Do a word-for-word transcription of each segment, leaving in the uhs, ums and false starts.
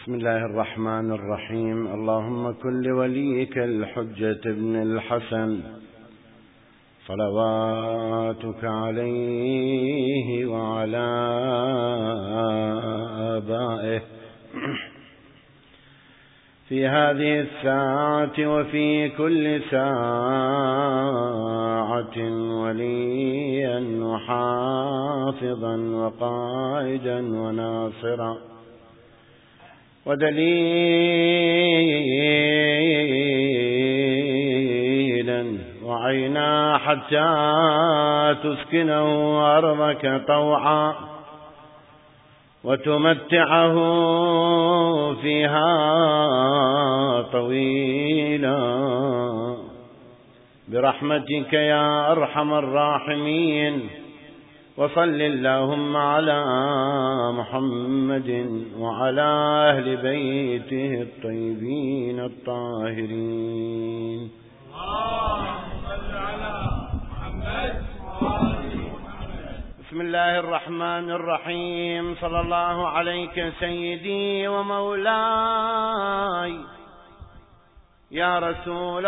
بسم الله الرحمن الرحيم. اللهم كن لوليك الحجة ابن الحسن صلواتك عليه وعلى آبائه في هذه الساعة وفي كل ساعة وليا وحافظا وقائدا وناصرا ودليلا وعينا حتى تسكنه أرضك طوعا وتمتعه فيها طويلا برحمتك يا أرحم الراحمين. وصل اللهم على محمد وعلى أهل بيته الطيبين الطاهرين. اللهم صل على محمد وعلى محمد. بسم الله الرحمن الرحيم. صلى الله عليك سيدي ومولاي يا رسول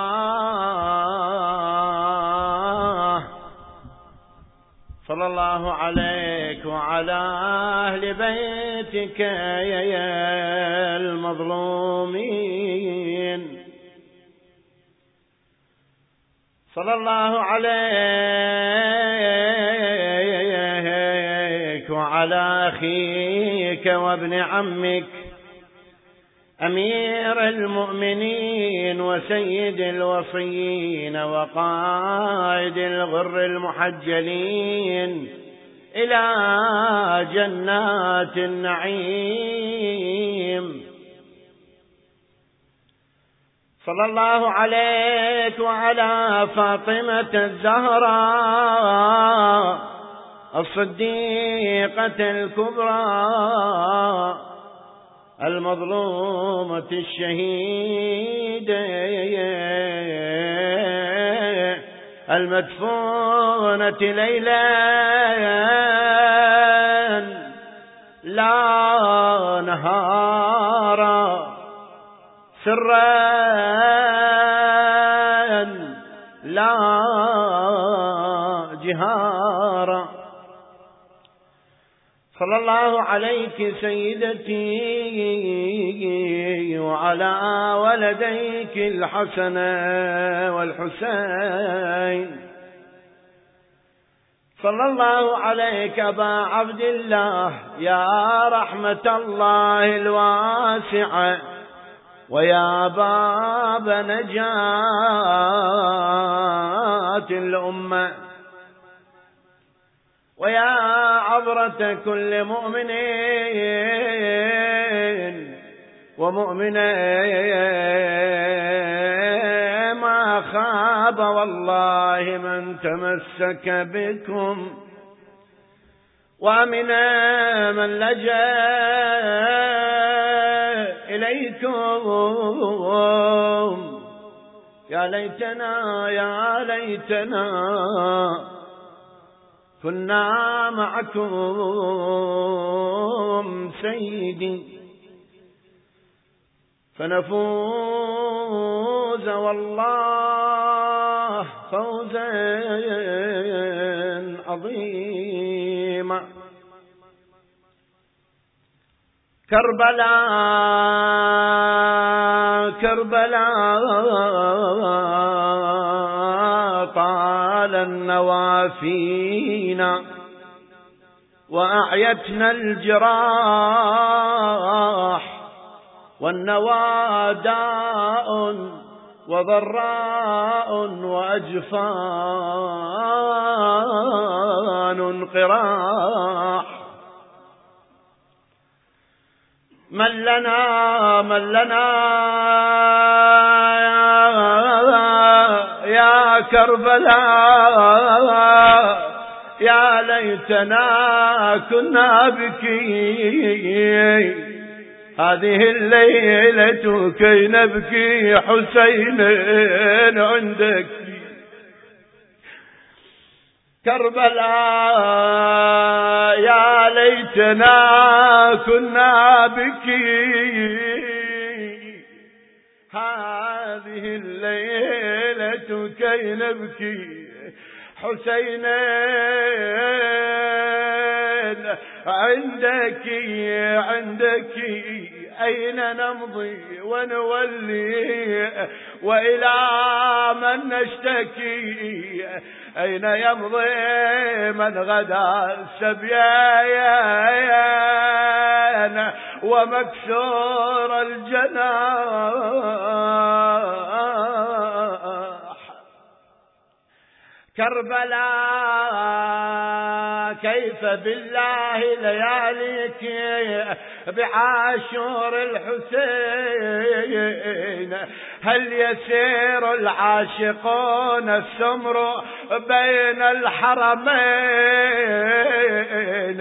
الله، صلى الله عليك وعلى أهل بيتك يا المظلومين، صلى الله عليك وعلى أخيك وابن عمك أمير المؤمنين وسيد الوصيين وقائد الغر المحجلين إلى جنات النعيم، صلى الله عليك وعلى فاطمة الزهراء الصديقة الكبرى المظلومة الشهيدة المدفونة ليلا لا نهارا سرا لا جهارا، صلى الله عليك سيدتي وعلى ولديك الحسن والحسين، صلى الله عليك أبا عبد الله يا رحمة الله الواسعة ويا باب نجاة الأمة ويا عبرة كل مؤمن ومؤمنة ما خاب والله من تمسك بكم وأمن من لجأ إليكم. يا ليتنا يا ليتنا كنا معكم سيدي فنفوز والله فوزا عظيما. كربلاء كربلاء طال النوافينا وأعيتنا الجراح والنوى داء وضراء وأجفان قراح. من لنا من لنا يا كربلاء يا ليتنا كنا بك هذه الليلة كي نبكي حسين عندك. كربلاء يا ليتنا كنا بك هذه الليلة كي نبكي حسينين عندك عندك أين نمضي ونولي وإلى من نشتكي أين يمضي من غدا السبيان ومكسور الجناح كربلاء كيف بالله لياليك بعاشور الحسين هل يسير العاشقون السمر بين الحرمين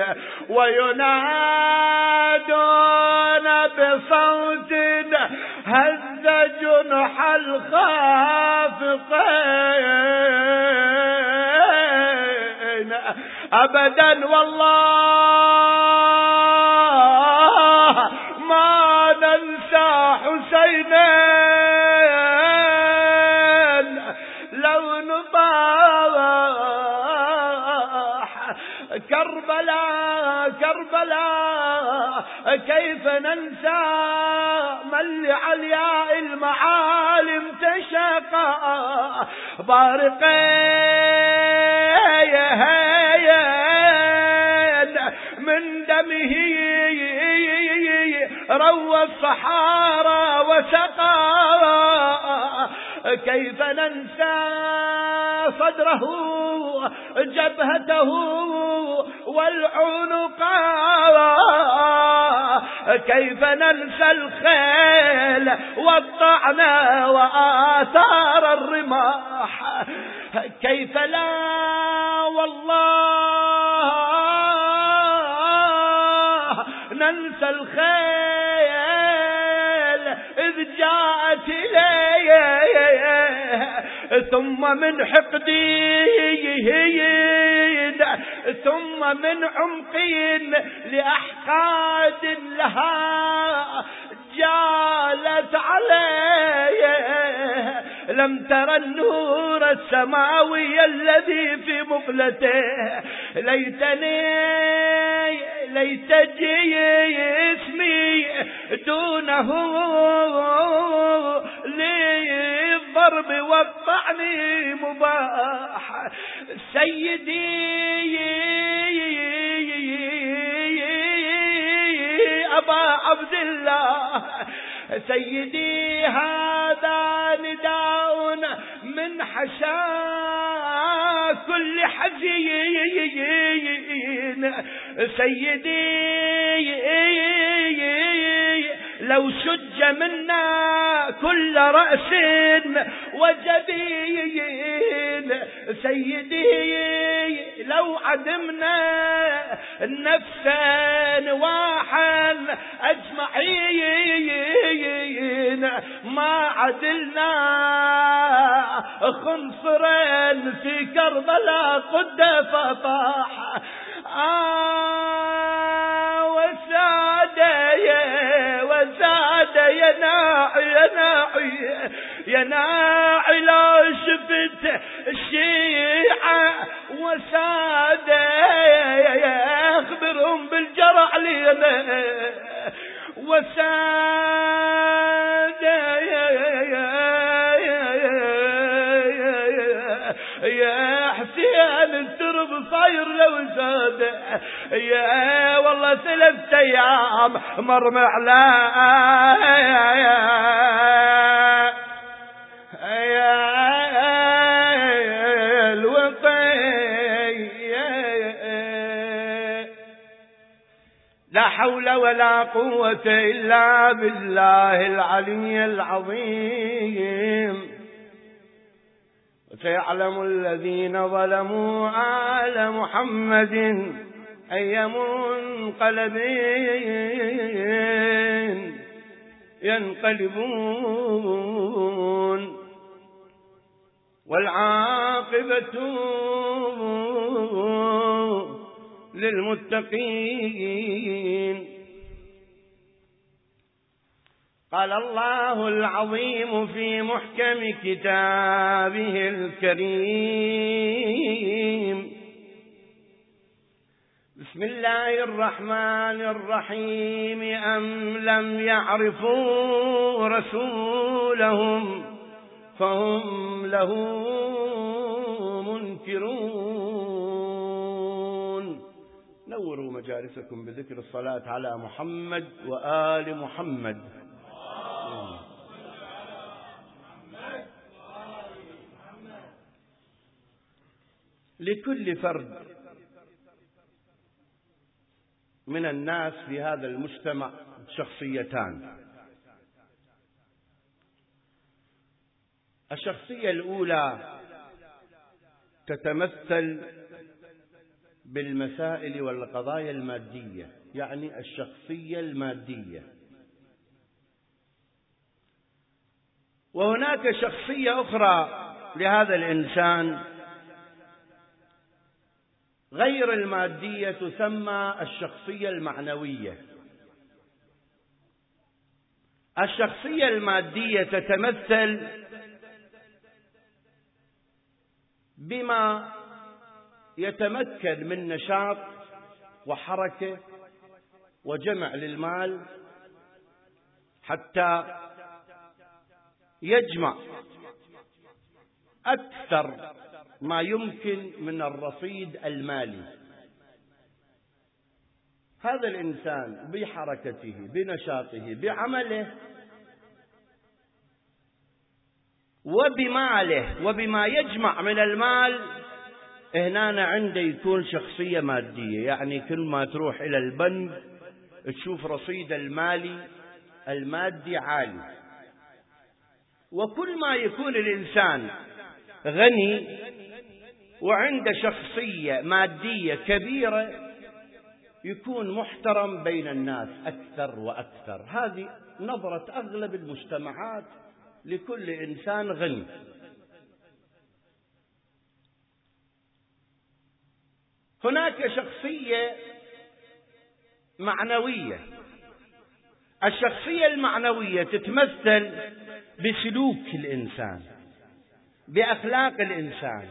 وينادون بصوت هز جنح الخافقين أبدا والله ما ننسى حسينين لو نباح كربلاء كربلاء كيف ننسى من لعلياء المعالم تشقى بارقين من دمه روى الصحارى وسقى كيف ننسى صدره جبهته والعنق كيف ننسى الخيل والطعن وآثار الرماح كيف لا والله ننسى الخيل إذ جاءت إليه ثم من حقدين ثم من عمقين لأحقاد لها جالت عليه لم ترى النور السماوي الذي في مقلته ليتني ليت جسمي دونه للضرب والطعن مباح سيدي أبا عبد الله سيدي هذا نداء من حشا كل حزين سيدي لو شج منا كل رأس وجبين سيدي لو عدمنا نفسا نواحا أجمعين ما عدلنا خنصرا في كربلاء قد فطاح آه وساد يا وساد يا ناعي يا ناعي يا ناعي لا شفت الشيعة وساد اخبرهم بالجرح لينا وساد يا حسين الترب صاير لو زاد يا والله ثلاث ايام مر على يا الوطي لا حول ولا قوة إلا بالله العلي العظيم وسيعلم الذين ظلموا آل محمد أي منقلب ينقلبون والعاقبة والعاقبة للمتقين. قال الله العظيم في محكم كتابه الكريم: بسم الله الرحمن الرحيم. أم لم يعرفوا رسولهم فهم له منكرون. نوروا مجالسكم بذكر الصلاة على محمد وآل محمد. لكل فرد من الناس في هذا المجتمع شخصيتان. الشخصية الأولى تتمثل بالمسائل والقضايا المادية، يعني الشخصية المادية. وهناك شخصية أخرى لهذا الإنسان غير المادية، تسمى الشخصية المعنوية. الشخصية المادية تتمثل بما يتمكن من نشاط وحركة وجمع للمال حتى يجمع أكثر ما يمكن من الرصيد المالي. هذا الإنسان بحركته بنشاطه بعمله وبماله وبما يجمع من المال، هنا عنده يكون شخصية مادية. يعني كل ما تروح إلى البنك تشوف رصيد المالي المادي عالي. وكل ما يكون الإنسان غني وعنده شخصية مادية كبيرة يكون محترم بين الناس أكثر وأكثر. هذه نظرة أغلب المجتمعات لكل إنسان غني. هناك شخصية معنوية. الشخصية المعنوية تتمثل بسلوك الإنسان، بأخلاق الإنسان،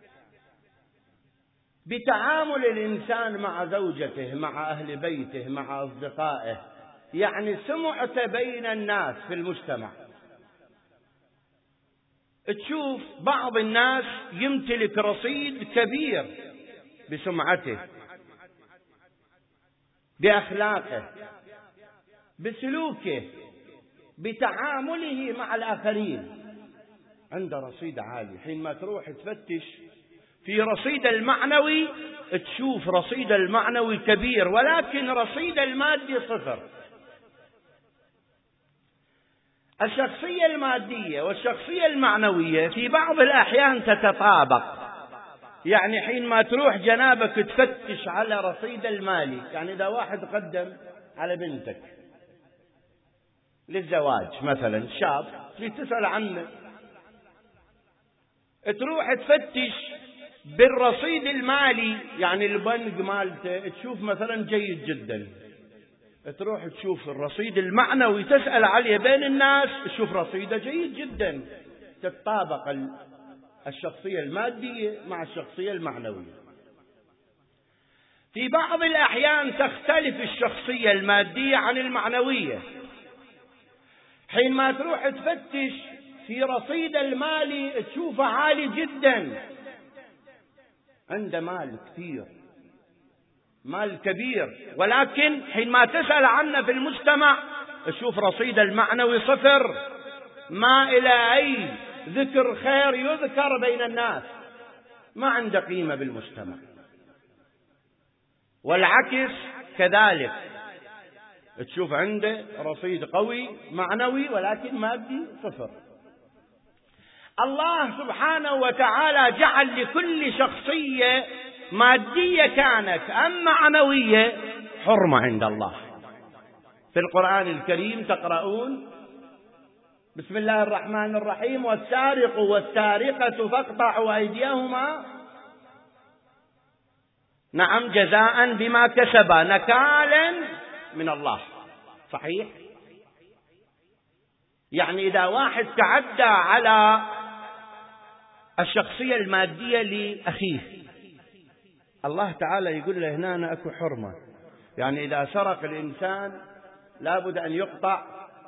بتعامل الإنسان مع زوجته، مع أهل بيته، مع أصدقائه، يعني سمعته بين الناس في المجتمع. تشوف بعض الناس يمتلك رصيد كبير بسمعته، بأخلاقه، بسلوكه، بتعامله مع الآخرين، عنده رصيد عالي. حينما تروح تفتش في رصيد المعنوي تشوف رصيد المعنوي كبير، ولكن رصيد المادي صفر. الشخصية المادية والشخصية المعنوية في بعض الأحيان تتطابق. يعني حينما تروح جنابك تفتش على رصيد المالي، يعني إذا واحد قدم على بنتك للزواج مثلا، شاب تسأل عنه، تروح تفتش بالرصيد المالي، يعني البنك مالته تشوف مثلا جيد جدا، تروح تشوف الرصيد المعنوي تسأل عليه بين الناس تشوف رصيده جيد جدا. تتطابق الشخصية المادية مع الشخصية المعنوية. في بعض الأحيان تختلف الشخصية المادية عن المعنوية. حينما تروح تفتش في رصيد المالي تشوفه عالي جدا، عنده مال كثير، مال كبير، ولكن حينما تسأل عنه في المجتمع تشوف رصيد المعنوي صفر، ما إلى أي ذكر خير يذكر بين الناس، ما عنده قيمة بالمجتمع. والعكس كذلك، تشوف عنده رصيد قوي معنوي ولكن مادي صفر. الله سبحانه وتعالى جعل لكل شخصية مادية كانت أم معنوية حرمة عند الله. في القرآن الكريم تقرؤون بسم الله الرحمن الرحيم والسارق والسارقة فاقطعوا أيديهما نعم جزاء بما كسبا نكالا من الله. صحيح؟ يعني إذا واحد تعدى على الشخصية المادية لأخيه، الله تعالى يقول له هنا أنا أكو حرمة. يعني إذا سرق الإنسان لابد أن يقطع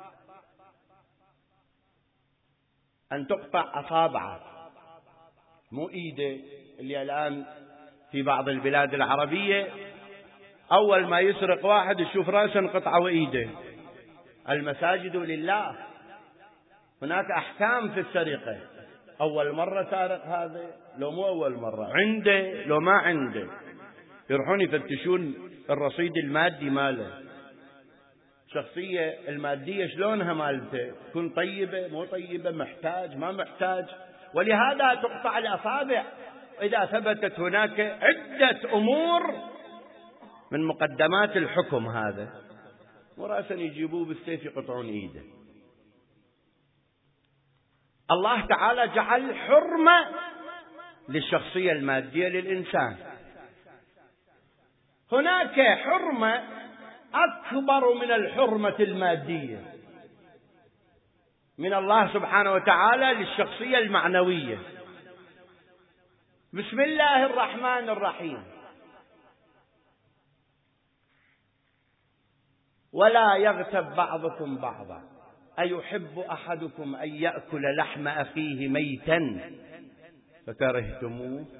أن تقطع أصابعه، مو إيده. اللي الآن في بعض البلاد العربية أول ما يسرق واحد يشوف رأسه انقطع وإيده. المساجد لله، هناك أحكام في السرقة. أول مرة سارق هذا لو مو أول مرة، عنده لو ما عنده، يروحون يفتشون الرصيد المادي ماله، الشخصية المادية شلونها مالته، تكون طيبة مو طيبة، محتاج ما محتاج. ولهذا تقطع الأصابع إذا ثبتت هناك عدة أمور من مقدمات الحكم. هذا ورأسا يجيبوه بالسيف يقطعون إيده. الله تعالى جعل حرمة للشخصية المادية للإنسان. هناك حرمة أكبر من الحرمة المادية من الله سبحانه وتعالى للشخصية المعنوية. بسم الله الرحمن الرحيم. ولا يغتب بعضكم بعضا أيحب أحدكم أن يأكل لحم أخيه ميتا فكرهتموه.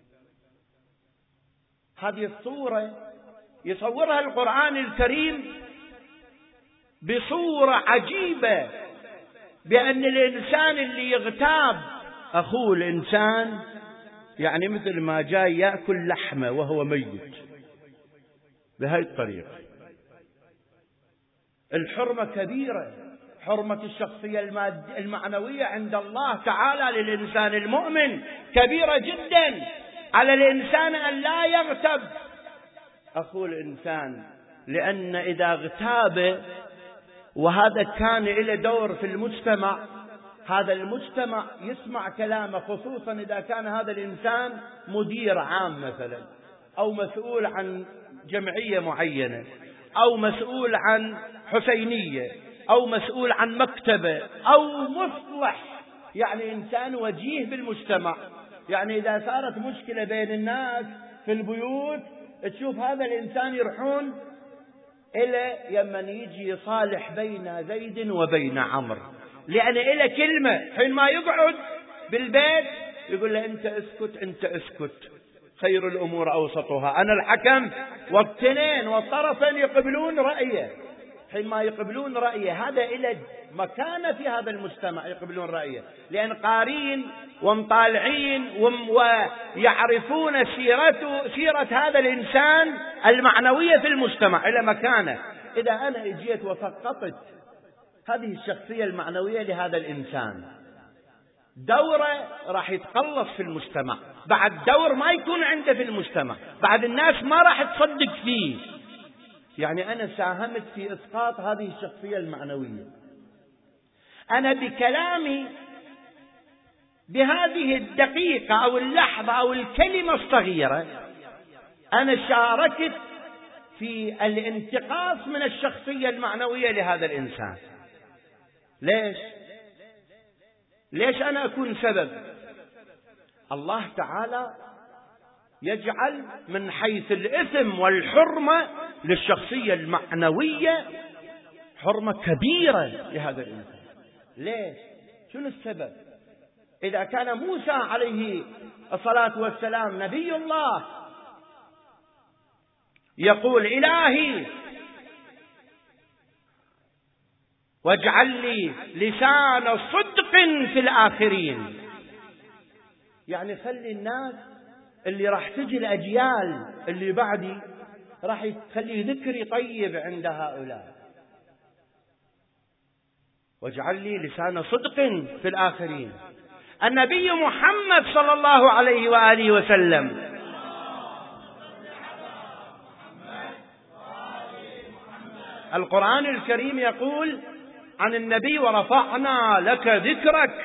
هذه الصورة يصورها القرآن الكريم بصورة عجيبة، بأن الإنسان اللي يغتاب أخوه الإنسان يعني مثل ما جاي يأكل لحمه وهو ميت، بهذه الطريقة. الحرمة كبيرة، حرمة الشخصية المعنوية عند الله تعالى للإنسان المؤمن كبيرة جدا. على الإنسان أن لا يغتب أخوه الإنسان، لأن إذا اغتاب وهذا كان له دور في المجتمع، هذا المجتمع يسمع كلامه، خصوصا إذا كان هذا الإنسان مدير عام مثلا، أو مسؤول عن جمعية معينة، أو مسؤول عن حسينية، أو مسؤول عن مكتبة، أو مصلح، يعني إنسان وجيه بالمجتمع. يعني إذا صارت مشكلة بين الناس في البيوت تشوف هذا الإنسان يروحون إلى يمن يجي يصالح بين زيد وبين عمرو، لأن إلى كلمة حين ما يقعد بالبيت يقول له أنت اسكت أنت اسكت، خير الأمور أوسطها، أنا الحكم، والتنين والطرفين يقبلون رأيه. حين ما يقبلون رأيه هذا إلى مكانة في هذا المجتمع، يقبلون رأيه لأن قارين ومطالعين ويعرفون سيرته، سيرة هذا الإنسان المعنوية في المجتمع إلى مكانة. إذا أنا اجيت وسقطت هذه الشخصية المعنوية لهذا الإنسان، دوره راح يتقلص في المجتمع، بعد دور ما يكون عنده في المجتمع، بعد الناس ما راح تصدق فيه. يعني أنا ساهمت في إسقاط هذه الشخصية المعنوية. أنا بكلامي بهذه الدقيقة أو اللحظة أو الكلمة الصغيرة أنا شاركت في الانتقاص من الشخصية المعنوية لهذا الإنسان. ليش؟ ليش أنا أكون سبب؟ الله تعالى يجعل من حيث الإثم والحرمة للشخصية المعنوية حرمة كبيرة لهذا الإنسان. ليش؟ شنو السبب؟ إذا كان موسى عليه الصلاة والسلام نبي الله يقول إلهي واجعل لي لسان صدق في الآخرين، يعني خلي الناس اللي راح تجي الأجيال اللي بعدي راح يخلي ذكري طيب عند هؤلاء. واجعل لي لسان صدق في الآخرين. النبي محمد صلى الله عليه وآله وسلم القرآن الكريم يقول عن النبي ورفعنا لك ذكرك،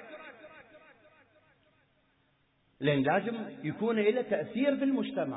لأن لازم يكون له تأثير في المجتمع.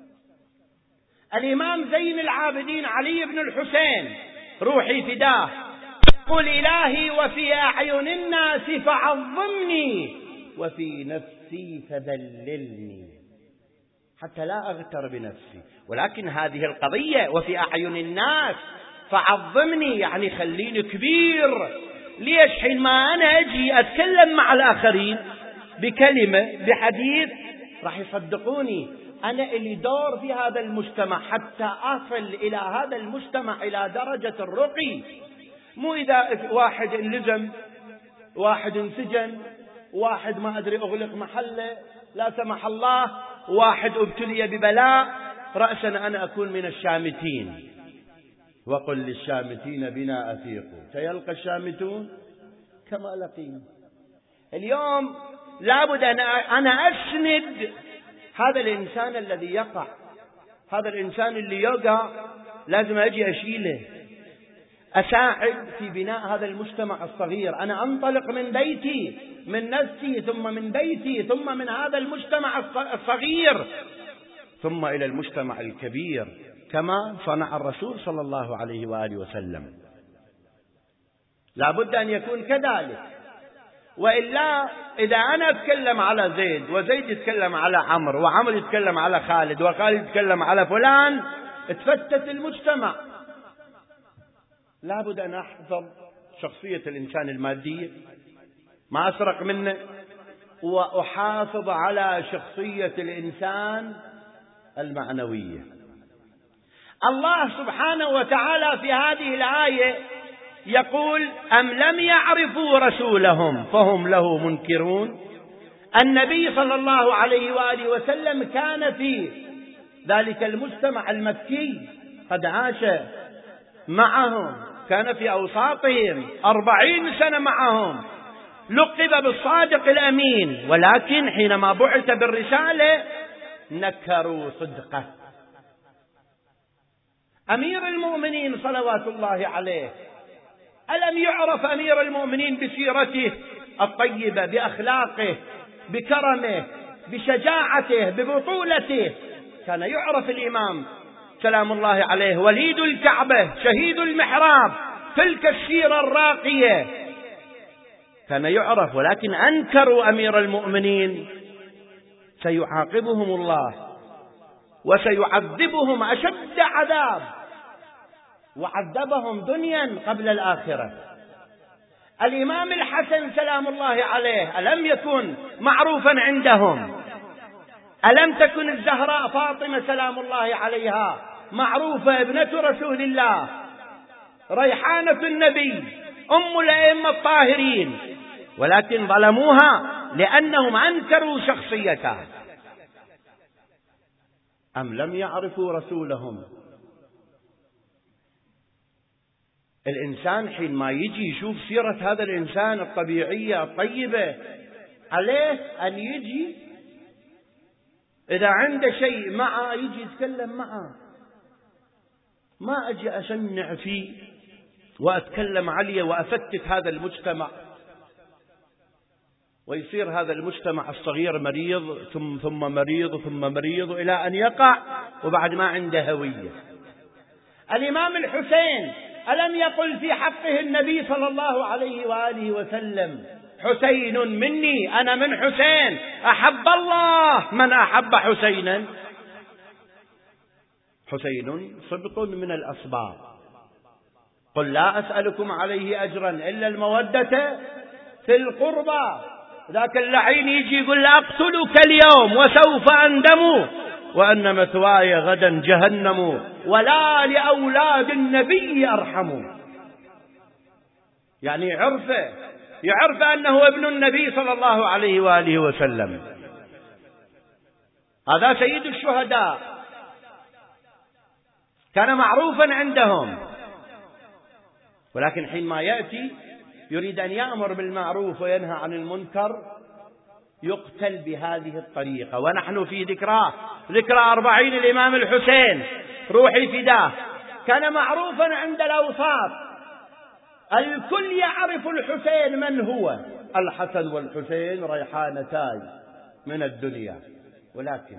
الإمام زين العابدين علي بن الحسين روحي فداه قل إلهي وفي أعين الناس فعظمني وفي نفسي فذللني حتى لا أغتر بنفسي. ولكن هذه القضية وفي أعين الناس فعظمني يعني خليني كبير. ليش؟ حينما أنا أجي أتكلم مع الآخرين بكلمة بحديث راح يصدقوني، أنا اللي دور في هذا المجتمع حتى أصل إلى هذا المجتمع إلى درجة الرقي. مو إذا واحد انلزم، واحد انسجن، واحد ما أدري أغلق محله لا سمح الله، واحد ابتلي ببلاء، رأسا أنا أكون من الشامتين. وقل للشامتين بنا أثيقوا سيلقى الشامتون كما لقينا. اليوم لابد أن أنا أسند هذا الإنسان الذي يقع، هذا الإنسان اللي يقع لازم أجي أشيله، أساعد في بناء هذا المجتمع الصغير. أنا أنطلق من بيتي، من نفسي، ثم من بيتي، ثم من هذا المجتمع الصغير، ثم إلى المجتمع الكبير كما صنع الرسول صلى الله عليه وآله وسلم. لا بد أن يكون كذلك، وإلا إذا أنا أتكلم على زيد وزيد يتكلم على عمرو وعمرو يتكلم على خالد وخالد يتكلم على فلان اتفتت المجتمع. لا بد أن أحفظ شخصية الإنسان المادية، ما أسرق منه، وأحافظ على شخصية الإنسان المعنوية. الله سبحانه وتعالى في هذه الآية يقول أم لم يعرفوا رسولهم فهم له منكرون. النبي صلى الله عليه وآله وسلم كان في ذلك المجتمع المكي، قد عاش معهم، كان في أوساطهم أربعين سنة معهم، لقب بالصادق الأمين، ولكن حينما بعث بالرسالة نكروا صدقه. أمير المؤمنين صلوات الله عليه ألم يعرف أمير المؤمنين بسيرته الطيبة، بأخلاقه، بكرمه، بشجاعته، ببطولته؟ كان يعرف الإمام سلام الله عليه وليد الكعبة، شهيد المحراب، تلك السيرة الراقية كان يعرف، ولكن أنكروا أمير المؤمنين. سيعاقبهم الله وسيعذبهم أشد عذاب، وعذبهم دنيا قبل الآخرة. الإمام الحسن سلام الله عليه ألم يكن معروفا عندهم؟ ألم تكن الزهراء فاطمة سلام الله عليها معروفة ابنة رسول الله، ريحانة النبي، أم الأئمة الطاهرين، ولكن ظلموها لأنهم أنكروا شخصيتها. أم لم يعرفوا رسولهم؟ الإنسان حينما يجي يشوف سيرة هذا الإنسان الطبيعية الطيبة عليه أن يجي إذا عنده شيء معه يجي يتكلم معه، ما أجي أشنع فيه وأتكلم عليه وأفتت هذا المجتمع، ويصير هذا المجتمع الصغير مريض ثم ثم مريض ثم مريض إلى أن يقع وبعد ما عنده هوية. الإمام الحسين ألم يقل في حقه النبي صلى الله عليه وآله وسلم حسين مني، أنا من حسين، أحب الله من أحب حسينا. حسين صبط من الأصباط، قل لا أسألكم عليه أجرا إلا المودة في القربى. ذاك اللعين يجي يقول لأقتلك اليوم وسوف أندم وأن مثواي غدا جهنم ولا لأولاد النبي أرحم. يعني عرفه يعرف أنه ابن النبي صلى الله عليه وآله وسلم. هذا سيد الشهداء، كان معروفا عندهم، ولكن حينما يأتي يريد أن يأمر بالمعروف وينهى عن المنكر يقتل بهذه الطريقة. ونحن في ذكرى ذكرى أربعين الإمام الحسين روحي فداه، كان معروفا عند الأوساط الكل يعرف الحسين من هو. الحسن والحسين ريحانتاي من الدنيا، ولكن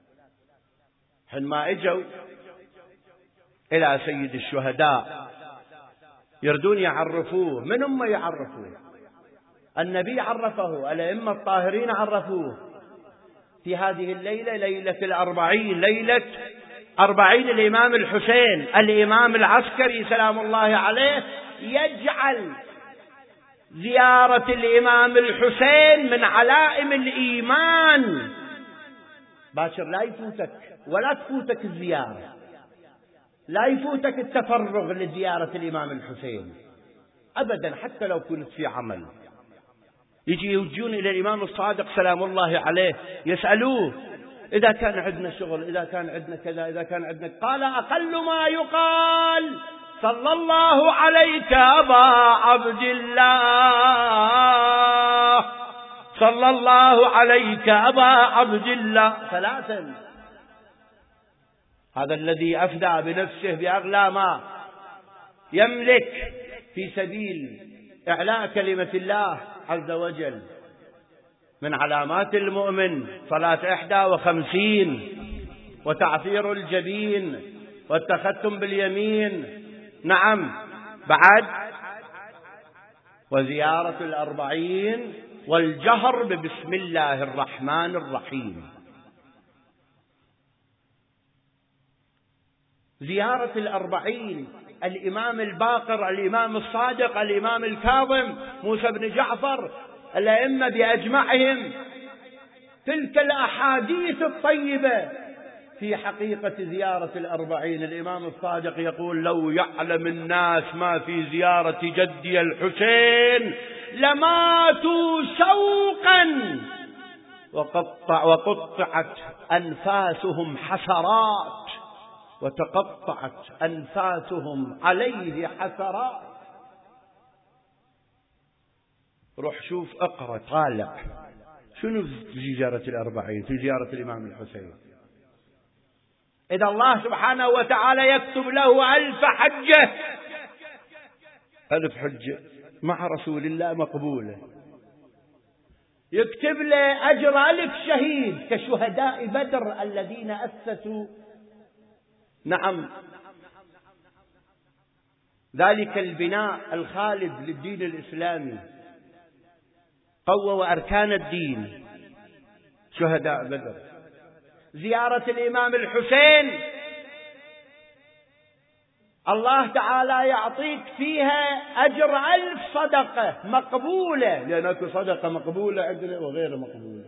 حينما اجوا إلى سيد الشهداء يردون يعرفوه، من هم يعرفوه؟ النبي عرفه، الأئمة الطاهرين عرفوه. في هذه الليلة، ليلة الأربعين، ليلة أربعين الإمام الحسين، الإمام العسكري سلام الله عليه يجعل زيارة الإمام الحسين من علائم الإيمان. باشر لا يفوتك ولا تفوتك الزيارة، لا يفوتك التفرغ لزيارة الإمام الحسين أبدا، حتى لو كنت في عمل. يجي يوجون إلى الإمام الصادق سلام الله عليه يسألوه إذا كان عندنا شغل، إذا كان عندنا كذا، إذا كان عندنا، قال أقل ما يقال صلى الله عليك أبا عبد الله، صلى الله عليك أبا عبد الله ثلاثا. هذا الذي أفدى بنفسه بأغلى ما يملك في سبيل إعلاء كلمة الله عز وجل. من علامات المؤمن صلاة إحدى وخمسين، وتعثير الجبين، والتختم باليمين، نعم، بعد وزيارة الأربعين، والجهر ببسم الله الرحمن الرحيم. زيارة الأربعين، الإمام الباقر، الإمام الصادق، الإمام الكاظم، موسى بن جعفر، الأئمة بأجمعهم، تلك الأحاديث الطيبة في حقيقة زيارة الأربعين. الإمام الصادق يقول لو يعلم الناس ما في زيارة جدي الحسين لماتوا شوقا وقطع وقطعت أنفاسهم حسرات، وتقطعت أنفاسهم عليه حسرات. روح شوف، اقرأ، طالع شنو في زيارة الأربعين، في زيارة الإمام الحسين. إذا الله سبحانه وتعالى يكتب له ألف حجة، ألف حجة مع رسول الله مقبولة، يكتب له أجر ألف شهيد كشهداء بدر الذين أسسوا، نعم، ذلك البناء الخالد للدين الإسلامي، قووا أركان الدين، شهداء بدر. زيارة الإمام الحسين الله تعالى يعطيك فيها أجر ألف صدقة مقبولة، لأنك صدقة مقبولة عندنا وغير مقبولة.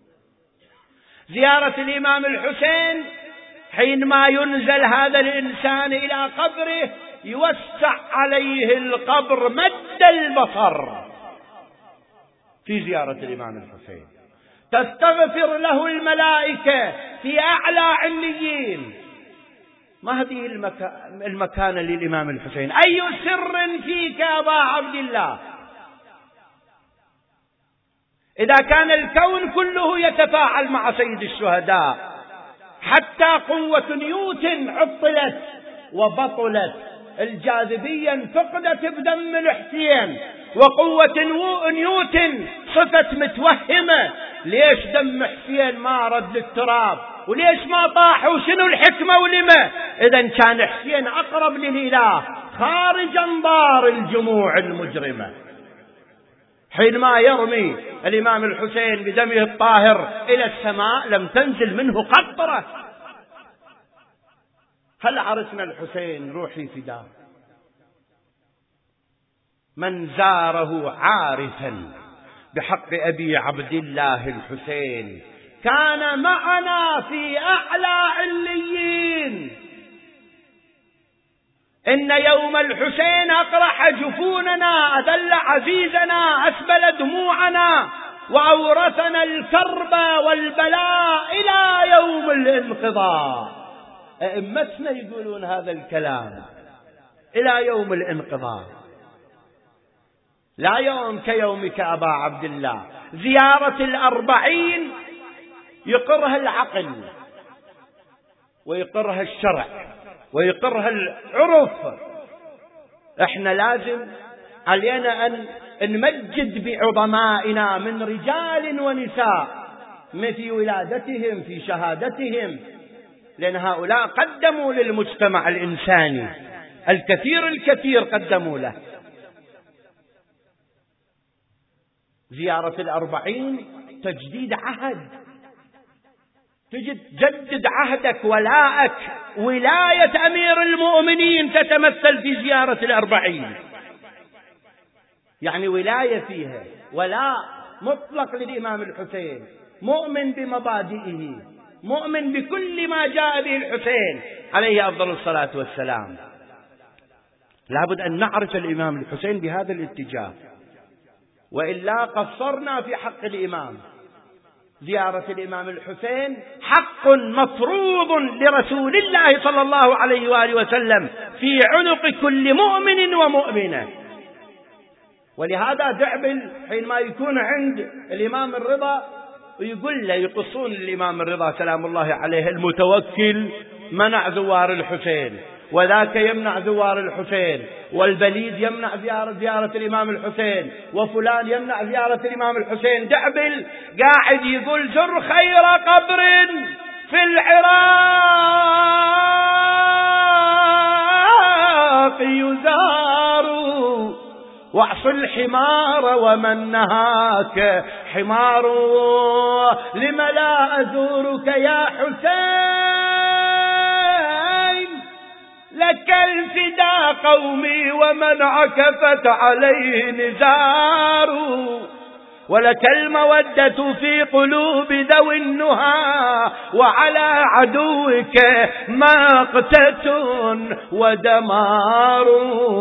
زيارة الإمام الحسين حينما ينزل هذا الإنسان إلى قبره يوسع عليه القبر مد البصر في زيارة الإمام الحسين، تستغفر له الملائكة في أعلى عليين. ما هذه المكانة للإمام الحسين؟ أي سر فيك أبا عبد الله؟ إذا كان الكون كله يتفاعل مع سيد الشهداء، حتى قوة نيوتن عطلت وبطلت، الجاذبية انفقدت بدم الحسين، وقوة نيوتن صفت متوهمة. ليش دم حسين ما رد للتراب؟ وليش ما طاح؟ وشنو الحكمة ولما؟ إذا كان حسين أقرب للإله خارج أنظار الجموع المجرمة. حينما يرمي الإمام الحسين بدمه الطاهر إلى السماء لم تنزل منه قطرة. هل عرفنا الحسين روحي فداه؟ من زاره عارفا بحق أبي عبد الله الحسين كان معنا في أعلى عليين. إن يوم الحسين أقرح جفوننا، أذل عزيزنا، أسبل دموعنا، وأورثنا الكرب والبلاء إلى يوم الانقضاء. أئمتنا يقولون هذا الكلام إلى يوم الانقضاء، لا يوم كيومك أبا عبد الله. زيارة الأربعين يقرها العقل، ويقرها الشرع، ويقرها العرف. احنا لازم علينا أن نمجد بعظمائنا من رجال ونساء في ولادتهم، في شهادتهم، لأن هؤلاء قدموا للمجتمع الإنساني الكثير الكثير قدموا له. زيارة الأربعين تجديد عهد، تجد جدد عهدك، ولاءك، ولاية أمير المؤمنين تتمثل في زيارة الأربعين، يعني ولاية فيها ولاء مطلق للإمام الحسين، مؤمن بمبادئه، مؤمن بكل ما جاء به الحسين عليه أفضل الصلاة والسلام. لابد أن نعرف الإمام الحسين بهذا الاتجاه، وإلا قصرنا في حق الإمام. زيارة الإمام الحسين حق مفروض لرسول الله صلى الله عليه وآله وسلم في عنق كل مؤمن ومؤمنة. ولهذا دعبل حينما يكون عند الإمام الرضا ويقول له، يقصون الإمام الرضا سلام الله عليه: المتوكل منع زوار الحسين، وذاك يمنع زوار الحسين، والبليد يمنع زيارة, زيارة الإمام الحسين، وفلان يمنع زيارة الإمام الحسين. دعبل قاعد يقول: زر خير قبر في العراق يزار، واعص الحمار ومن نهاك حمار، لم لا أزورك يا حسين، لك الفدا قومي ومن عكفت عليه نزار، ولك المودة في قلوب ذوي النهى، وعلى عدوك مقتة ودمار.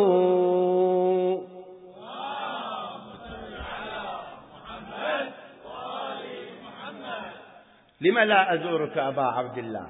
لم لا أزورك أبا عبد الله؟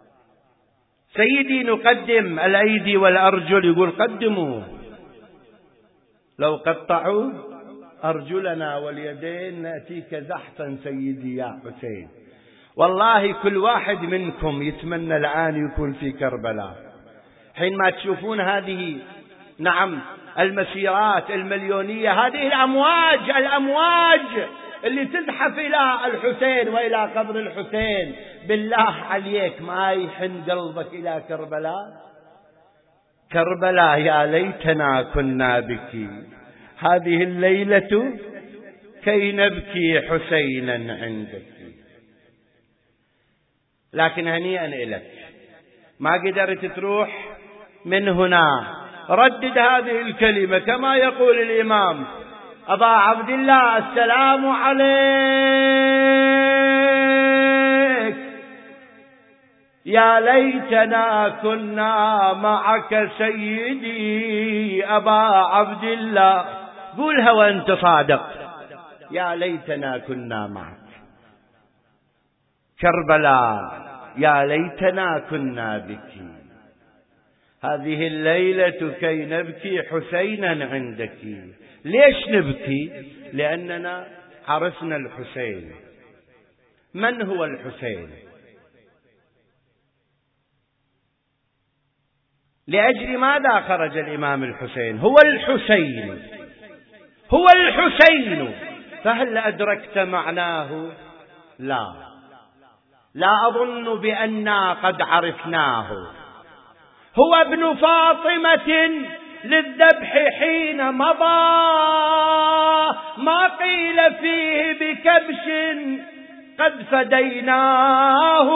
سيدي نقدم الأيدي والأرجل، يقول: قدموا، لو قطعوا أرجلنا واليدين نأتيك زحفا سيدي يا حسين. والله كل واحد منكم يتمنى الآن يكون في كربلاء، حينما تشوفون هذه نعم المسيرات المليونية، هذه الأمواج الأمواج اللي تزحف إلى الحسين وإلى قبر الحسين. بالله عليك ما يحن قلبك إلى كربلاء؟ كربلاء يا ليتنا كنا بك هذه الليلة كي نبكي حسينا عندك. لكن هنيئا إلك، ما قدرت تروح من هنا، ردد هذه الكلمة كما يقول الإمام أبا عبد الله: السلام عليك، يا ليتنا كنا معك سيدي أبا عبد الله. قولها وأنت صادق: يا ليتنا كنا معك. كربلاء يا ليتنا كنا بك هذه الليلة كي نبكي حسينا عندك. ليش نبكي؟ لأننا عرفنا الحسين. من هو الحسين؟ لأجل ماذا خرج الإمام الحسين؟ هو الحسين، هو الحسين. فهل أدركت معناه؟ لا، لا أظن بأننا قد عرفناه. هو ابن فاطمة للذبح حين مضى، ما قيل فيه بكبش قد فديناه،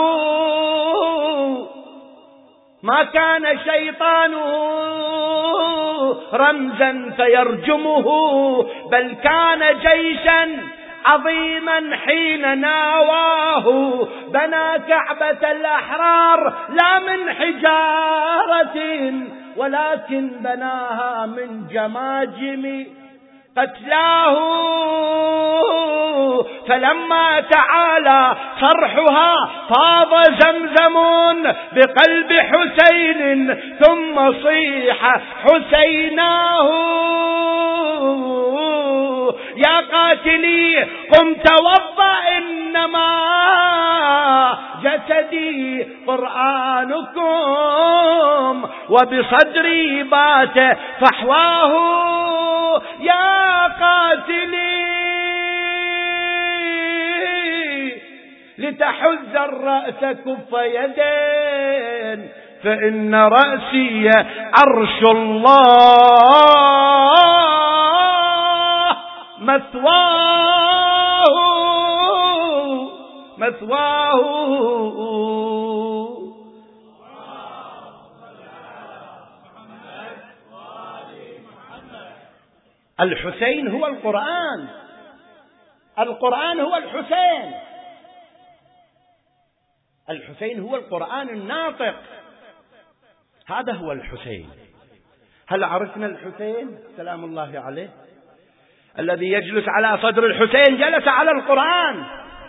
ما كان شيطانه رمزا فيرجمه، بل كان جيشا عظيما حين ناواه. بنى كعبة الأحرار لا من حجارة، ولكن بناها من جماجم قتلاه. فلما تعالى صرحها فاض زمزم بقلب حسين، ثم صيح حسيناه. يا قاتلي قم توضأ، إنما جسدي قرآنكم وبصدري بات فحواه. الرأس كف يدين فإن رأسي عرش الله مثواه مثواه. الحسين هو القرآن، القرآن هو الحسين، الحسين هو القرآن الناطق، هذا هو الحسين. هل عرفنا الحسين سلام الله عليه؟ الذي يجلس على صدر الحسين جلس على القرآن.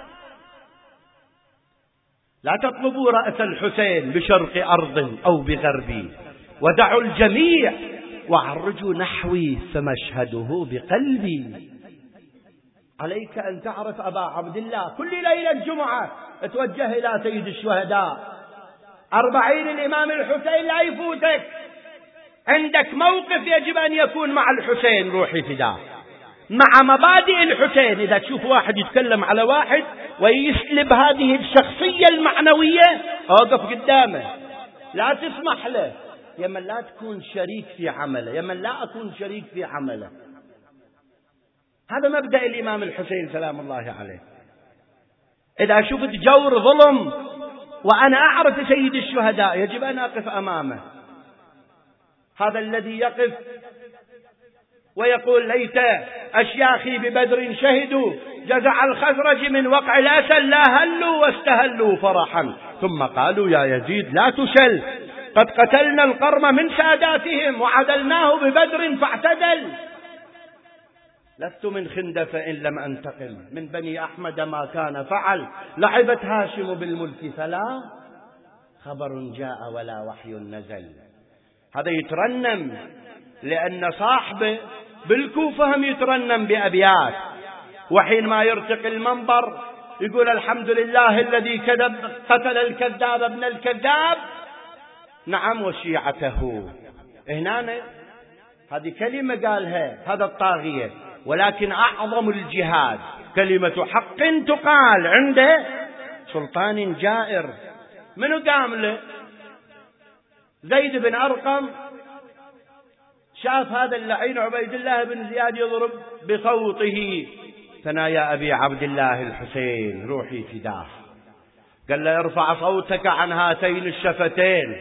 لا تطلبوا رأس الحسين بشرق أرض أو بغربي، ودعوا الجميع وعرجوا نحوي فمشهده بقلبي. عليك أن تعرف أبا عبد الله، كل ليلة جمعة اتوجه إلى سيد الشهداء، أربعين الإمام الحسين لا يفوتك. عندك موقف يجب أن يكون مع الحسين، روحي فداه، مع مبادئ الحسين. إذا تشوف واحد يتكلم على واحد ويسلب هذه الشخصية المعنوية، أوقف قدامه، لا تسمح له. يمن لا تكون شريك في عمله، يمن لا أكون شريك في عمله. هذا مبدأ الإمام الحسين سلام الله عليه. إذا شفت جور ظلم وأنا أعرف سيد الشهداء يجب أن أقف أمامه. هذا الذي يقف ويقول ليت أشياخي ببدر شهدوا جزع الخزرج من وقع الأسد لا هلوا واستهلوا فرحا ثم قالوا يا يزيد لا تشل قد قتلنا القرم من ساداتهم وعدلناه ببدر فاعتدل. لست من خندف إن لم أنتقم من بني أحمد ما كان فعل لعبت هاشم بالملك فلا خبر جاء ولا وحي نزل. هذا يترنم لأن صاحبه بالكوفة هم يترنم بأبيات، وحين ما يرتقي المنبر يقول الحمد لله الذي كذب قتل الكذاب ابن الكذاب نعم وشيعته. هنا هذه كلمة قالها هذا الطاغية، ولكن أعظم الجهاد كلمة حق تقال عند سلطان جائر. منو قام له؟ زيد بن أرقم شاف هذا اللعين عبيد الله بن زياد يضرب بصوته ثنايا أبي عبد الله الحسين روحي فداه. قال له ارفع صوتك عن هاتين الشفتين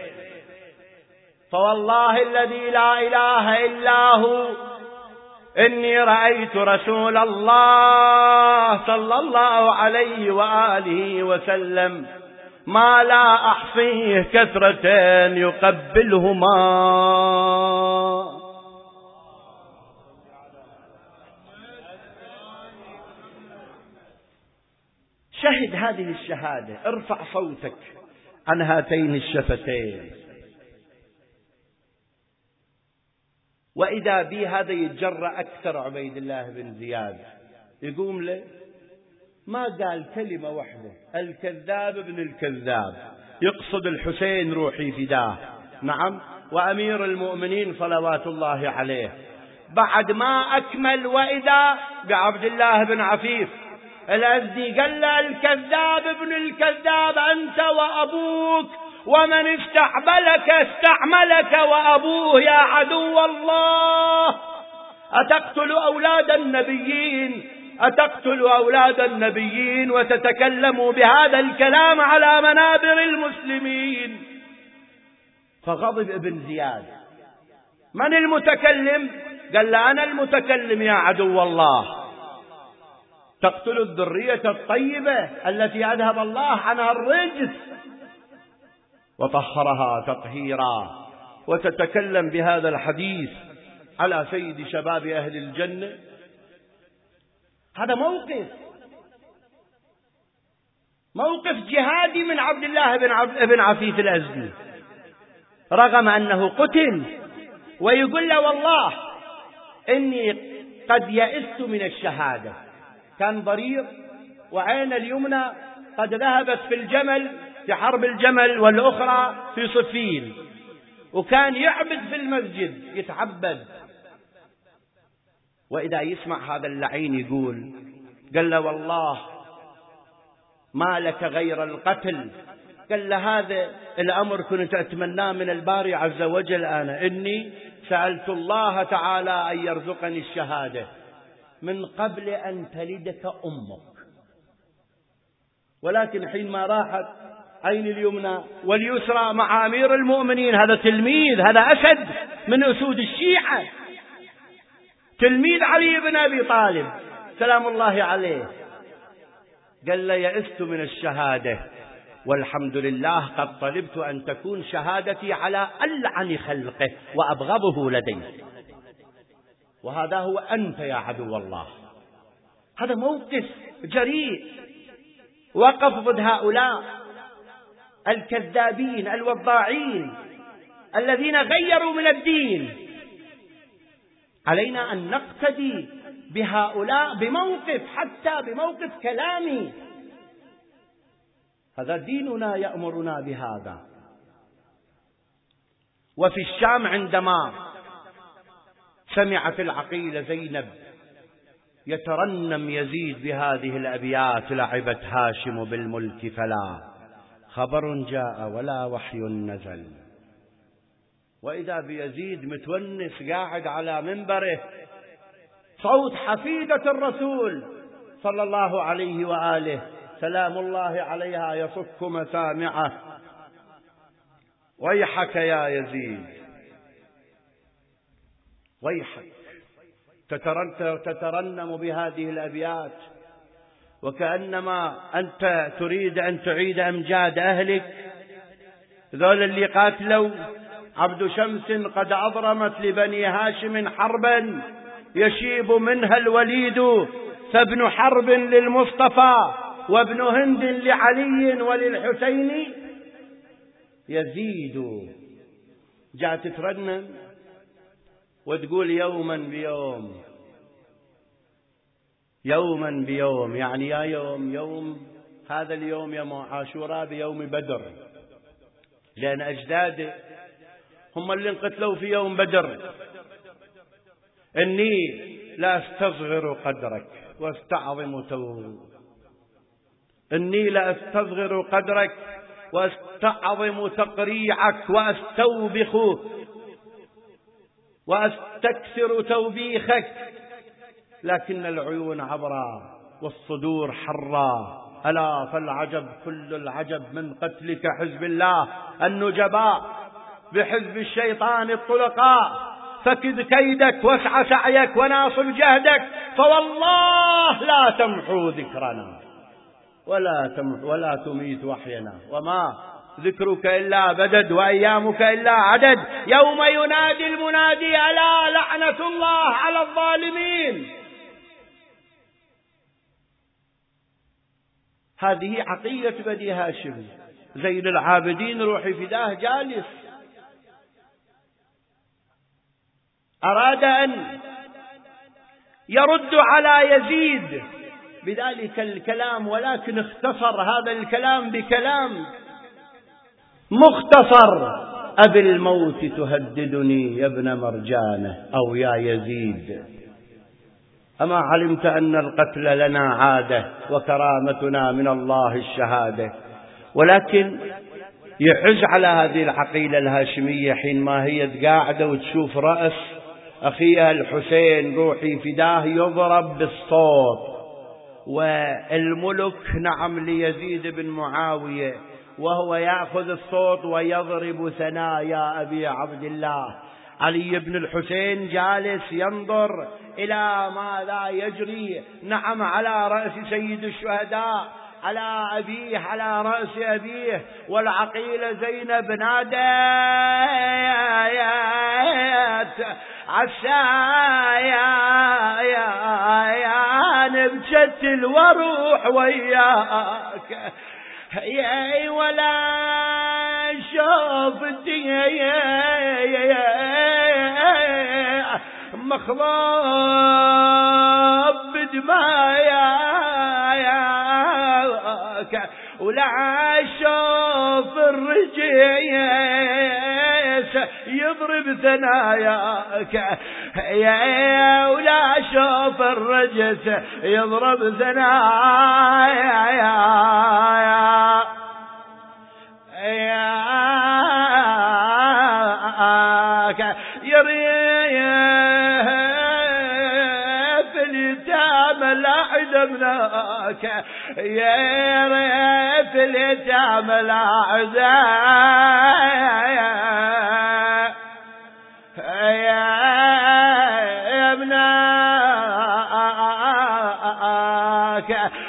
فوالله الذي لا إله إلا هو إني رأيت رسول الله صلى الله عليه وآله وسلم ما لا أحصيه كثرة يقبلهما. شهد هذه الشهادة، ارفع صوتك عن هاتين الشفتين. وإذا بي هذا يتجرأ أكثر عبيد الله بن زياد، يقوم له ما قال كلمة واحدة الكذاب ابن الكذاب، يقصد الحسين روحي فداه نعم وأمير المؤمنين صلوات الله عليه. بعد ما أكمل وإذا بعبد الله بن عفيف الأزدي قال له الكذاب ابن الكذاب أنت وأبوك ومن استعملك استعملك وأبوه يا عدو الله أتقتل أولاد النبيين أتقتل أولاد النبيين وتتكلم بهذا الكلام على منابر المسلمين. فغضب ابن زياد. من المتكلم؟ قال له أنا المتكلم يا عدو الله. تقتل الذرية الطيبة التي أذهب الله عنها الرجس وطهرها تطهيرا وتتكلم بهذا الحديث على سيد شباب أهل الجنة. هذا موقف موقف جهادي من عبد الله بن عبد بن عفيف الأزدي رغم أنه قتل، ويقول له والله إني قد يئست من الشهادة. كان ضرير وعين اليمنى قد ذهبت في الجمل في حرب الجمل والأخرى في صفين، وكان يعبد في المسجد يتعبد. وإذا يسمع هذا اللعين يقول قال له والله ما لك غير القتل. قال له هذا الأمر كنت أتمناه من الباري عز وجل، أنا إني سألت الله تعالى أن يرزقني الشهادة من قبل أن تلدك أمك، ولكن حينما راحت عين اليمنى واليسرى مع أمير المؤمنين، هذا تلميذ، هذا أسد من أسود الشيعة، تلميذ علي بن أبي طالب سلام الله عليه، قال له يئست من الشهادة والحمد لله قد طلبت أن تكون شهادتي على ألعن خلقه وأبغضه لدي، وهذا هو أنت يا عدو الله. هذا موقف جريء وقف ضد هؤلاء الكذابين الوضاعين الذين غيروا من الدين. علينا أن نقتدي بهؤلاء بموقف، حتى بموقف كلامي. هذا ديننا يأمرنا بهذا. وفي الشام عندما سمعت العقيلة زينب يترنم يزيد بهذه الأبيات: لعبت هاشم بالملك فلا خبر جاء ولا وحي نزل. وإذا بيزيد متونس قاعد على منبره، صوت حفيدة الرسول صلى الله عليه وآله سلام الله عليها يصك مسامعه: ويحك يا يزيد، ويحك، تترنم بهذه الأبيات وكأنما أنت تريد أن تعيد أمجاد أهلك، ذول اللي قاتلوا عبد شمس قد أضرمت لبني هاشم حربا يشيب منها الوليد، فابن حرب للمصطفى وابن هند لعلي وللحسين يزيد. جاءت تترنم وتقول يوما بيوم، يوما بيوم، يعني يا يوم يوم هذا اليوم يوم عاشوراء بيوم بدر، لأن أجدادي هم اللي انقتلوا في يوم بدر. إني لا استصغر قدرك واستعظم تو إني لا استصغر قدرك واستعظم تقريعك واستوبخ واستكثر توبيخك، لكن العيون عبرا والصدور حرا. ألا فالعجب كل العجب من قتلك حزب الله النجباء بحزب الشيطان الطلقاء، فكد كيدك واسع سعيك وناصب جهدك، فوالله لا تمحو ذكرنا ولا تمحو ولا تميت وحينا، وما ذكرك إلا بدد وأيامك إلا عدد، يوم ينادي المنادي ألا لعنة الله على الظالمين. هذه عقيدة بني هاشم. زين العابدين روحي فداه جالس، أراد أن يرد على يزيد بذلك الكلام، ولكن اختصر هذا الكلام بكلام مختصر: أبي الموت تهددني يا ابن مرجانة أو يا يزيد، أما علمت أن القتل لنا عادة وكرامتنا من الله الشهادة. ولكن يحز على هذه العقيلة الهاشمية حينما هي قاعدة وتشوف رأس أخيها الحسين روحي فداه يضرب بالصوت، والملك نعم ليزيد بن معاوية، وهو يأخذ الصوت ويضرب ثنايا أبي عبد الله. علي بن الحسين جالس ينظر إلى ماذا يجري نعم على رأس سيد الشهداء، على أبيه، على رأس أبيه. والعقيلة زينب نادت: عسى يا نبجت الوروح وياك يا ولا شوفتي مخضوب بدماياك ولا شوف الرجيس يضرب ثناياك يا ولا شوف الرجس يضرب ثنايا يا يريف اليتامى لا عدمناك يا ريف اليتامى لا عدمناك يا ابناك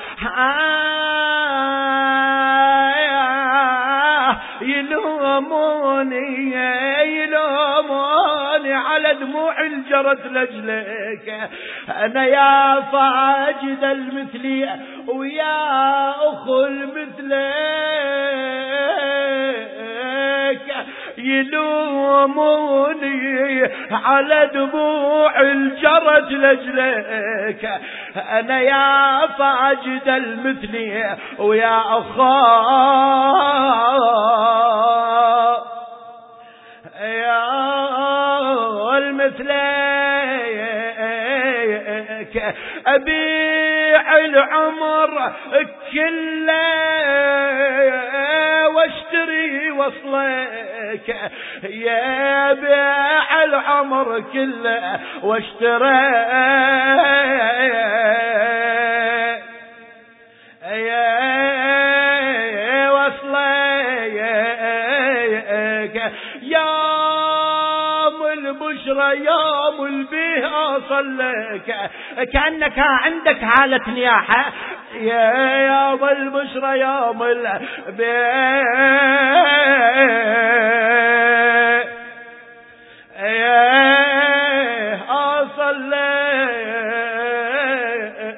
يلوموني يلوموني على دموع الجرت لجلك أنا يا فاجد المثلي ويا أخو المثلك يلوموني على دموع الجرت لجلك أنا يا فاجد المثلي ويا أخاه يا المثلك أبيع العمر كله واشتري وصلك يا بيع العمر كله واشتري يا وصلك يوم البشرى يوم البيه أصلك كأنك عندك حالة نياحة يا يوم البشرى يوم البيه يا أصلك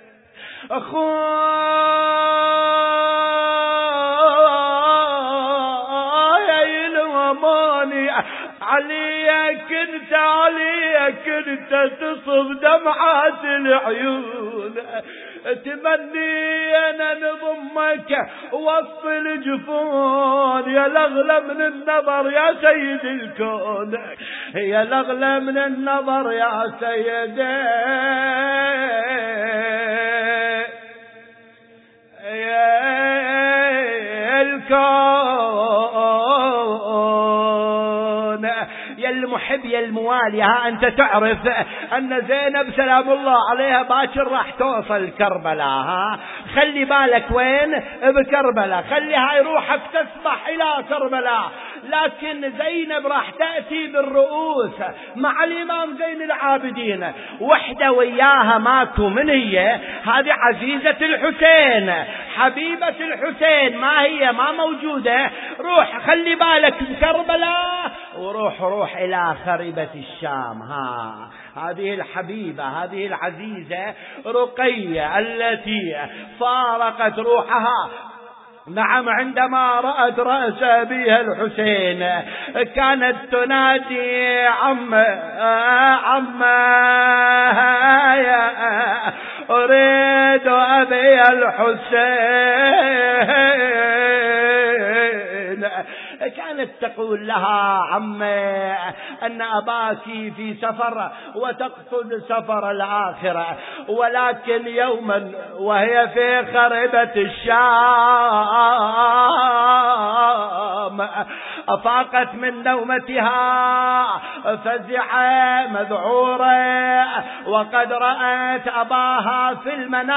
أخويا يلوموني عليك انت عليك انت تصب دمعات العيون تمني انا نضمك وسط الجفون يا الاغلى من النظر يا سيد الكون يا الاغلى من النظر يا سيدي يا الكون يا المحب يا الموالي ها أنت تعرف أن زينب سلام الله عليها باكر راح توصل كربلاء ها خلي بالك وين بكربلاء خلي هاي روحك تسبح إلى كربلاء لكن زينب راح تأتي بالرؤوس مع الإمام زين العابدين وحدة وياها ماكو من هي هذه عزيزة الحسين حبيبة الحسين ما هي ما موجودة روح خلي بالك بكربلاء وروح روح إلى خريبة الشام ها هذه الحبيبة هذه العزيزة رقية التي فارقت روحها نعم عندما رأت رأس أبيها الحسين كانت تنادي عم عم أريد أبي الحسين كانت تقول لها عمي أن أباك في سفر وتقصد سفر الآخرة ولكن يوما وهي في خربة الشام أفاقت من نومتها فزعة مذعورة وقد رأت أباها في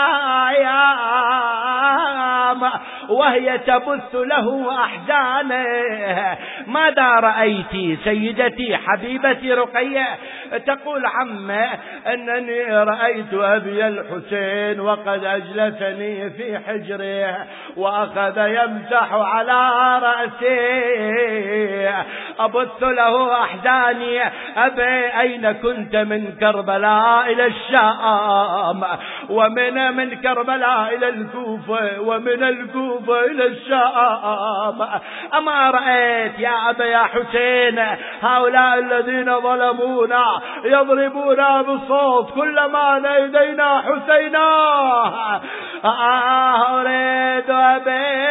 المنايا وهي تبث له أحزانه. ماذا رأيت سيدتي حبيبتي رقية؟ تقول عمه أنني رأيت أبي الحسين وقد أجلسني في حجره وأخذ يمسح على رأسي أبث له أحزاني. أبي أين كنت من كربلاء إلى الشام ومن من كربلاء إلى الكوفة ومن الكوفة إلى الشام؟ أما رأيت يا أبا يا حسين هؤلاء الذين ظلمونا يضربونا بالصوت كلما نادينا حسينا؟ آه أريد أبي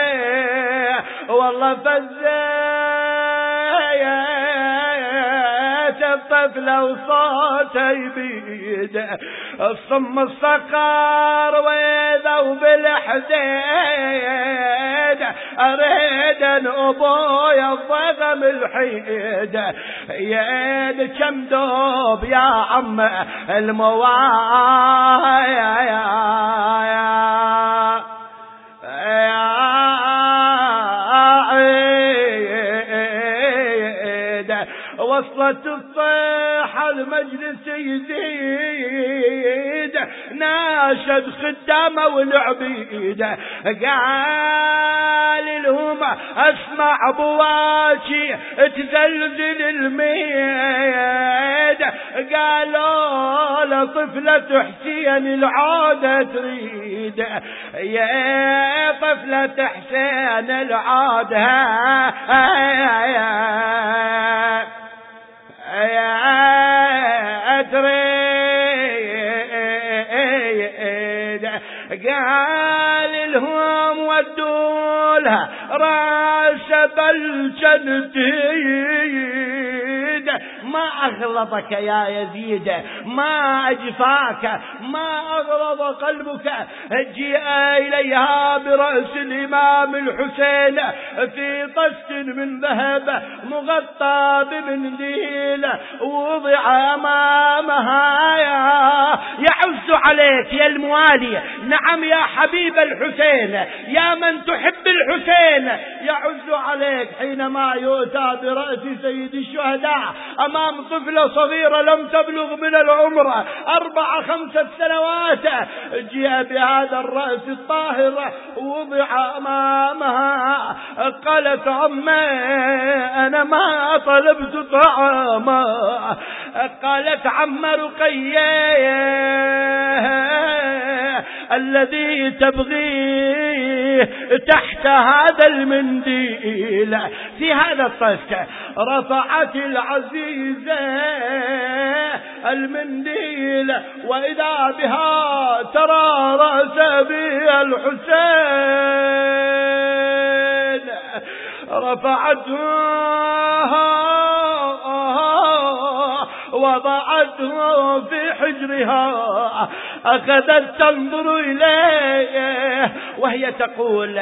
والله فزيت الطفلة وصوته يبيد الصم الصقر وإذا وبالحديد أريد أن أبويا الضغم الحيد يد كم دوب يا عم الموايا يا وصلت الصيحة المجلس يزيد ناشد خدامه والعبيد قال لهم اسمع بواكي تزلزل الميد قالوا لطفلة حسين العودة تريد يا طفلة حسين العودة يا تريد قال لهم ودولها راس بالجنديد ما أغلظك يا يزيد ما أجفاك ما أغلظ قلبك جيء إليها برأس الإمام الحسين في طست من ذهب مغطى بمنديل وضع أمامها يعز عليك يا الموالي نعم يا حبيب الحسين يا من تحب الحسين يعز عليك حينما يؤتى برأس سيد الشهداء أمام طفلة صغيرة لم تبلغ من العمر أربع خمسة سنوات جاء بهذا الرأس الطاهر وضع أمامها قالت عمي أنا ما طلبت طعاما قالت عم رقية الذي تبغيه تحت هذا المنديل في هذا الطست رفعت العزيزة المنديل وإذا بها ترى رأس أبي الحسين رفعتها وضعته في حجرها أخذت تنظر إليه وهي تقول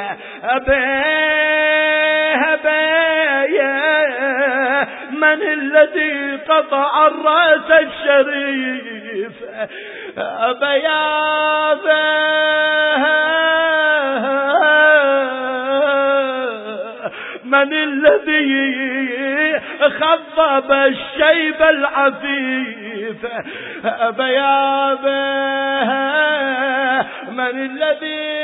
أبيه أبيه من الذي قطع الرأس الشريف أبيه من الذي خضب الشيب العفيف أبيا من الذي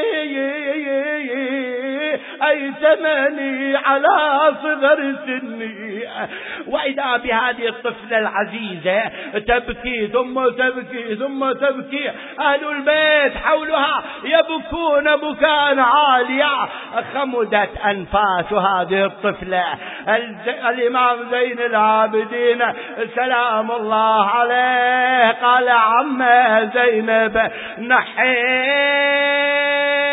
أيتمني على صغر سني وإذا بهذه الطفلة العزيزة تبكي ثم تبكي ثم تبكي أهل البيت حولها يبكون بكاء عاليا خمدت أنفاس هذه الطفلة الإمام زين العابدين سلام الله عليه قال عم زينب نحي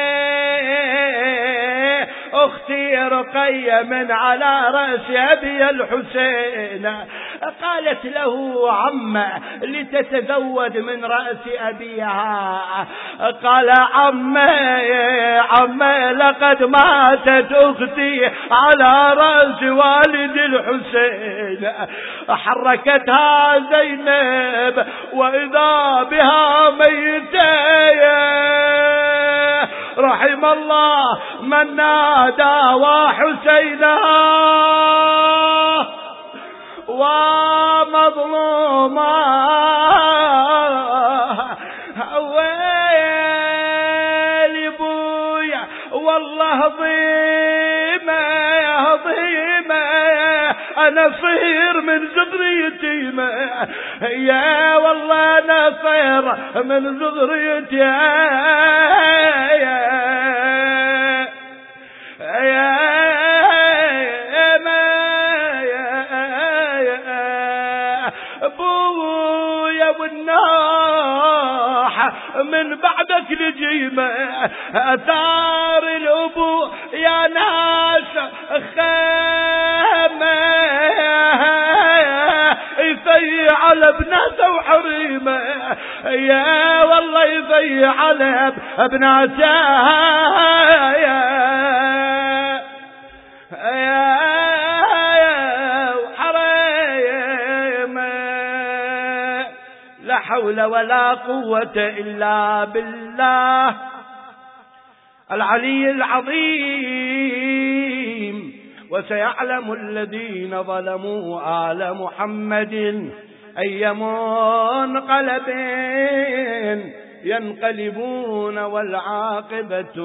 أختي رقية من على رأس أبي الحسين قالت له عم لتتزود من رأس أبيها قال عم عم لقد ماتت أختي على رأس والد الحسين حركتها زينب وإذا بها ميتة رحم الله من نادى وحسينا ومظلوما ويلي بويا والله ضيمة ضيمة أنا صير من صغريتي يا والله أنا صير من صغريتي يا ابويا والناح من بعدك لجيمة اثار الابو يا ناس خامة في فاطمة يا والله يضيع على ابناتها يا يا لا حول ولا قوة إلا بالله العلي العظيم. وسيعلم الذين ظلموا آل محمد أي منقلب ينقلبون والعاقبة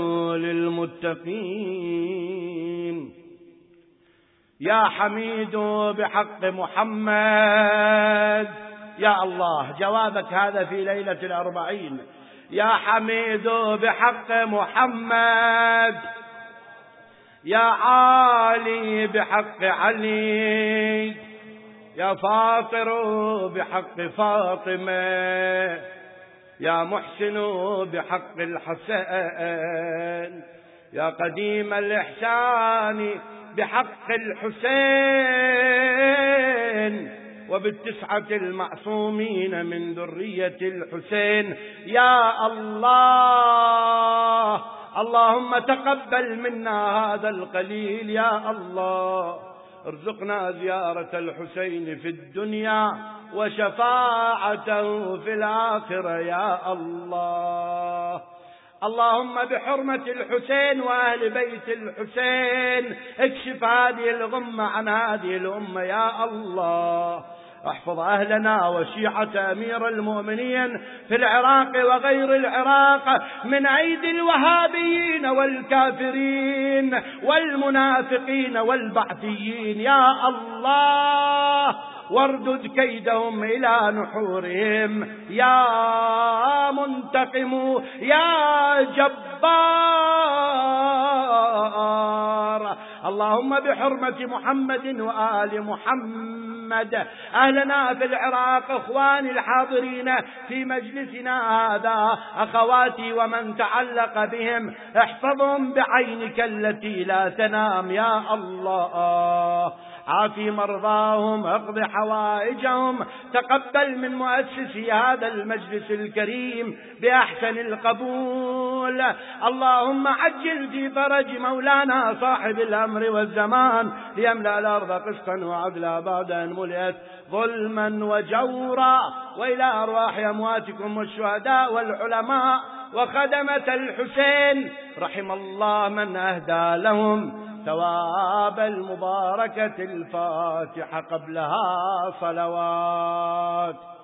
للمتقين. يا حميد بحق محمد يا الله جوابك هذا في ليلة الأربعين. يا حميد بحق محمد يا عالي بحق علي يا فاطر بحق فاطمة يا محسن بحق الحسين يا قديم الإحسان بحق الحسين وبالتسعة المعصومين من ذرية الحسين. يا الله اللهم تقبل منا هذا القليل. يا الله ارزقنا زيارة الحسين في الدنيا وشفاعته في الآخرة. يا الله اللهم بحرمة الحسين وأهل بيت الحسين اكشف هذه الغمة عن هذه الأمة. يا الله احفظ أهلنا وشيعة أمير المؤمنين في العراق وغير العراق من أيدي الوهابيين والكافرين والمنافقين والبعثيين. يا الله واردد كيدهم إلى نحورهم. يا منتقم يا جبار اللهم بحرمة محمد وآل محمد أهلنا في العراق إخواني الحاضرين في مجلسنا هذا أخواتي ومن تعلق بهم احفظهم بعينك التي لا تنام. يا الله عافي مرضاهم اقض حوائجهم تقبل من مؤسسي هذا المجلس الكريم بأحسن القبول. اللهم عجل في فرج مولانا صاحب الأمر والزمان ليملأ الأرض قسطا وعدلا بعد أن ملئت ظلما وجورا. وإلى أرواح أمواتكم والشهداء والعلماء وخدمة الحسين رحم الله من أهدى لهم ثواب المباركة الفاتحة قبلها صلوات.